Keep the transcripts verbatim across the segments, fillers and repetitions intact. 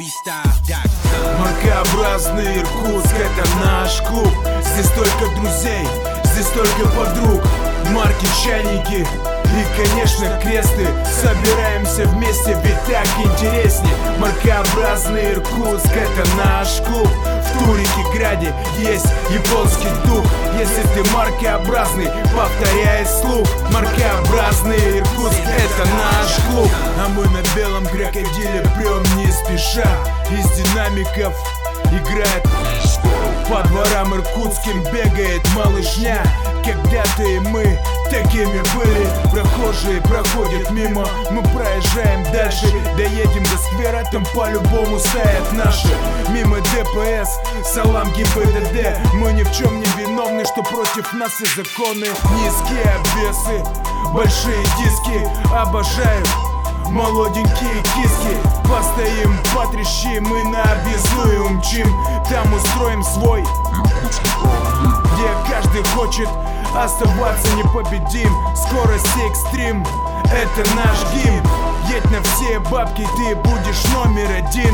Маркообразный Иркутск — это наш клуб. Здесь только друзей, здесь только подруг. Марки, чайники и, конечно, кресты. Собираемся вместе, ведь так интересней. Маркообразный Иркутск — это наш клуб. В Турике Граде есть японский дух. Если ты маркообразный, повторяй слух. Маркообразный Иркутск — это наш клуб. А мы на белом крокодиле прем не спеша. Из динамиков играет, по дворам иркутским бегает малышня. Когда-то и мы такими были. Прохожие проходят мимо, мы проезжаем дальше. Доедем до сквера, там по-любому стоят наши. Мимо ДПС, салам ГИБДД. Мы ни в чем не виновны, что против нас и законы. Низкие обвесы, большие диски. Обожаю молоденькие киски. Постоим, потрещим, мы на объездную умчим. Там устроим свой, где каждый хочет оставаться непобедим. Скорость экстрим — это наш гимн. Едь на все бабки, ты будешь номер один.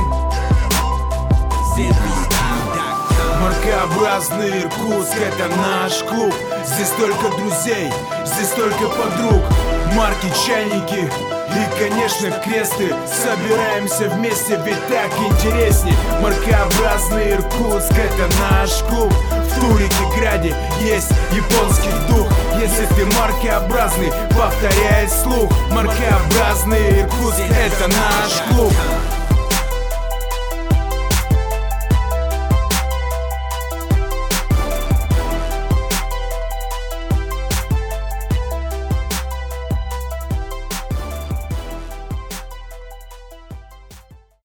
Маркообразный Иркутск — это наш клуб. Здесь только друзей, здесь только подруг. Марки, чайники и, конечно, кресты. Собираемся вместе, ведь так интересней. Маркообразный Иркутск — это наш клуб. В Турике Граде есть японский дух. Если ты маркообразный, повторяй слух. Маркообразный Иркутск — это наш клуб.